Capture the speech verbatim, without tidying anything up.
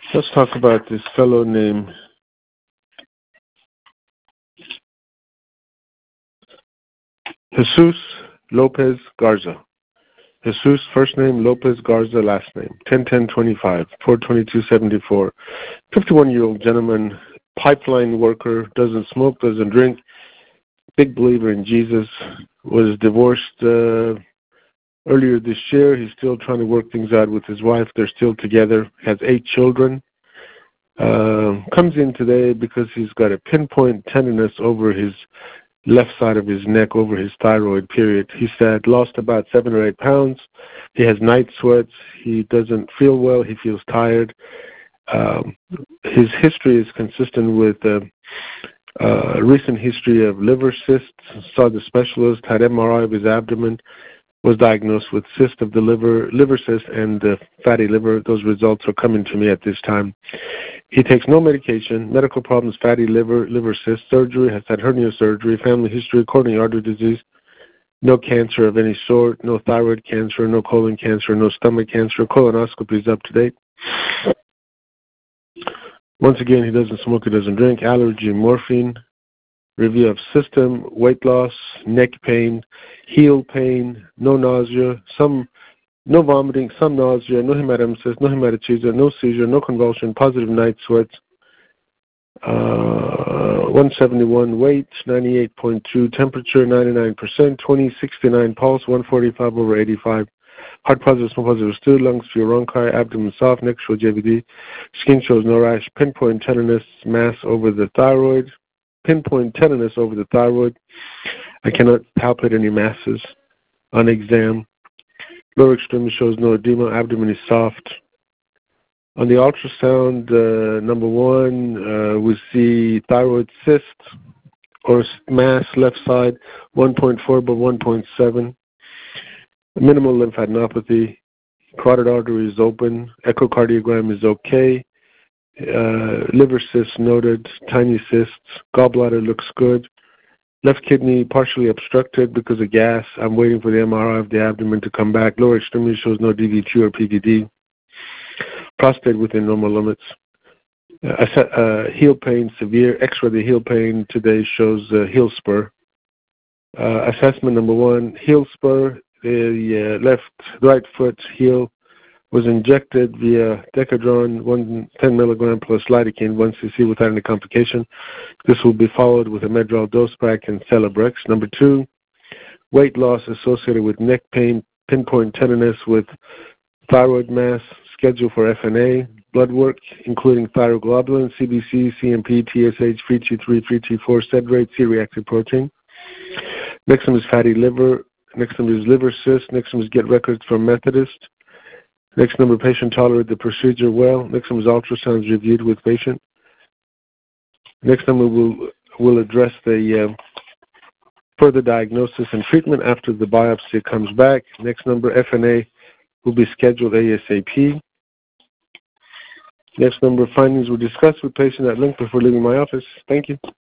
Let's talk about this fellow named Jesus Lopez Garza. Jesus, first name, Lopez Garza, last name, ten ten twenty-five, four twenty-two seventy-four. fifty-one-year-old gentleman, pipeline worker, doesn't smoke, doesn't drink, big believer in Jesus, was divorced uh, earlier this year. He's still trying to work things out with his wife. They're still together, has eight children. Uh, comes in today because he's got a pinpoint tenderness over his left side of his neck, over his thyroid, period. He said lost about seven or eight pounds. He has night sweats. He doesn't feel well. He feels tired. Um, his history is consistent with a uh, uh, recent history of liver cysts. Saw the specialist, had M R I of his abdomen, was diagnosed with cyst of the liver, liver cyst and uh, fatty liver. Those results are coming to me at this time. He takes no medication, medical problems, fatty liver, liver cyst, surgery, has had hernia surgery, family history, coronary artery disease, no cancer of any sort, no thyroid cancer, no colon cancer, no stomach cancer, colonoscopy is up to date. Once again, he doesn't smoke, he doesn't drink, allergy, morphine, review of system, weight loss, neck pain, heel pain, no nausea, some no vomiting, some nausea, no hematemesis, no hematochezia, no seizure, no convulsion, positive night sweats, uh, one seventy-one weight, ninety-eight point two temperature, ninety-nine percent, twenty sixty-nine pulse, one forty-five over eighty-five, heart positive, small positive stool, lungs, furonchi, abdomen soft, neck shows J V D, skin shows no rash, pinpoint tenderness, mass over the thyroid, pinpoint tenderness over the thyroid. I cannot palpate any masses on exam. Lower extremity shows no edema. Abdomen is soft. On the ultrasound, uh, number one, uh, we see thyroid cyst or mass left side, one point four by one point seven. Minimal lymphadenopathy. Carotid artery is open. Echocardiogram is okay. Uh, liver cysts noted. Tiny cysts. Gallbladder looks good. Left kidney partially obstructed because of gas. I'm waiting for the M R I of the abdomen to come back. Lower extremity shows no D V T or P V D. Prostate within normal limits. Uh, uh, heel pain severe. X-ray of the heel pain today shows uh, heel spur. Uh, assessment number one, heel spur. The uh, left, right foot heel was injected via Decadron, one ten milligram plus lidocaine, one cc without any complication. This will be followed with a Medrol dose pack and Celebrex. Number two, weight loss associated with neck pain, pinpoint tenderness with thyroid mass, schedule for F N A, blood work, including thyroglobulin, C B C, C M P, T S H, free T three, free T four, sedrate, C-reactive protein. Next one is fatty liver. Next one is liver cyst. Next one is get records from Methodist. Next number, patient tolerated the procedure well. Next one is ultrasounds reviewed with patient. Next number will will address the uh, further diagnosis and treatment after the biopsy comes back. Next number, F N A will be scheduled ASAP. Next number, findings were discussed with patient at length before leaving my office. Thank you.